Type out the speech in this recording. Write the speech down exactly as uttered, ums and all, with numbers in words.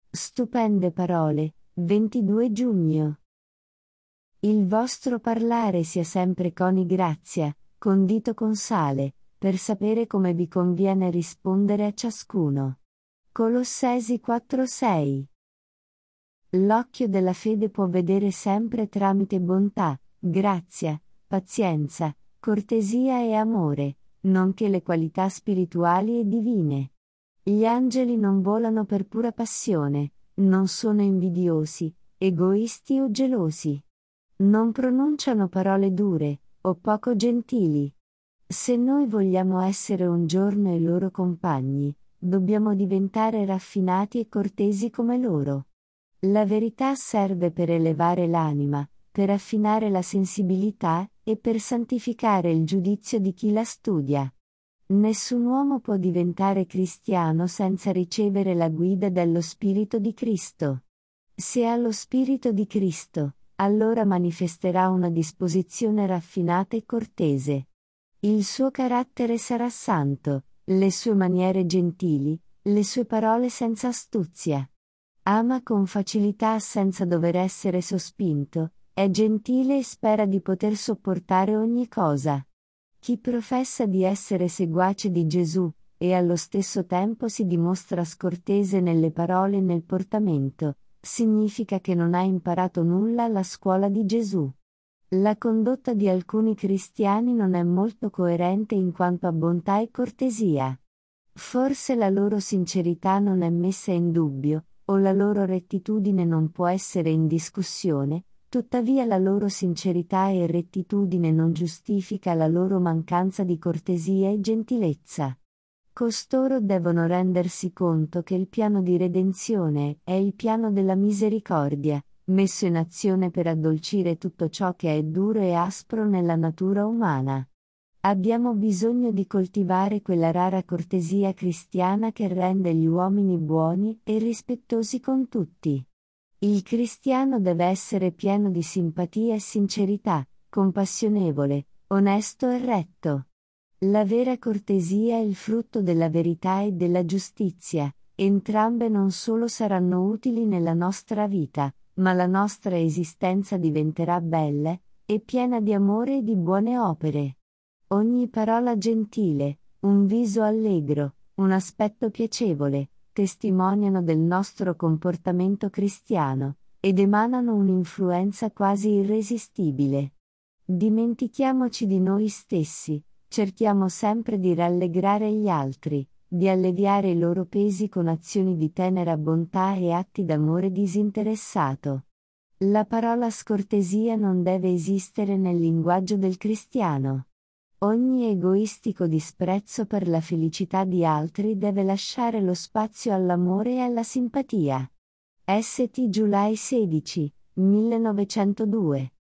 Stupende parole, ventidue giugno. Il vostro parlare sia sempre coni grazia, condito con sale, per sapere come vi conviene rispondere a ciascuno. Colossesi quattro sei. L'occhio della fede può vedere sempre tramite bontà, grazia, pazienza, cortesia e amore, nonché le qualità spirituali e divine. Gli angeli non volano per pura passione, non sono invidiosi, egoisti o gelosi. Non pronunciano parole dure, o poco gentili. Se noi vogliamo essere un giorno i loro compagni, dobbiamo diventare raffinati e cortesi come loro. La verità serve per elevare l'anima, per affinare la sensibilità, e per santificare il giudizio di chi la studia. Nessun uomo può diventare cristiano senza ricevere la guida dello Spirito di Cristo. Se ha lo Spirito di Cristo, allora manifesterà una disposizione raffinata e cortese. Il suo carattere sarà santo, le sue maniere gentili, le sue parole senza astuzia. Ama con facilità senza dover essere sospinto, è gentile e spera di poter sopportare ogni cosa. Chi professa di essere seguace di Gesù, e allo stesso tempo si dimostra scortese nelle parole e nel portamento, significa che non ha imparato nulla alla scuola di Gesù. La condotta di alcuni cristiani non è molto coerente in quanto a bontà e cortesia. Forse la loro sincerità non è messa in dubbio, o la loro rettitudine non può essere in discussione, tuttavia la loro sincerità e rettitudine non giustifica la loro mancanza di cortesia e gentilezza. Costoro devono rendersi conto che il piano di redenzione è il piano della misericordia, messo in azione per addolcire tutto ciò che è duro e aspro nella natura umana. Abbiamo bisogno di coltivare quella rara cortesia cristiana che rende gli uomini buoni e rispettosi con tutti. Il cristiano deve essere pieno di simpatia e sincerità, compassionevole, onesto e retto. La vera cortesia è il frutto della verità e della giustizia, entrambe non solo saranno utili nella nostra vita, ma la nostra esistenza diventerà bella, e piena di amore e di buone opere. Ogni parola gentile, un viso allegro, un aspetto piacevole, testimoniano del nostro comportamento cristiano, ed emanano un'influenza quasi irresistibile. Dimentichiamoci di noi stessi, cerchiamo sempre di rallegrare gli altri, di alleviare i loro pesi con azioni di tenera bontà e atti d'amore disinteressato. La parola scortesia non deve esistere nel linguaggio del cristiano. Ogni egoistico disprezzo per la felicità di altri deve lasciare lo spazio all'amore e alla simpatia. S T Giulai sedici, millenovecentodue